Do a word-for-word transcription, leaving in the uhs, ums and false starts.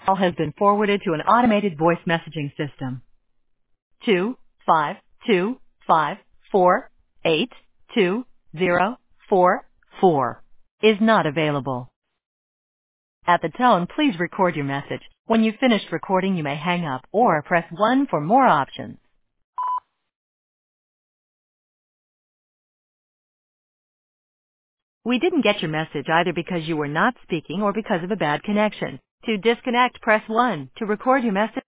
call has been forwarded to an automated voice messaging system. Two five two five four eight two zero four four is not available. At the tone, please record your message. When you've finished recording, you may hang up or press one for more options. We didn't get your message either because you were not speaking or because of a bad connection. To disconnect, press one. To record your message,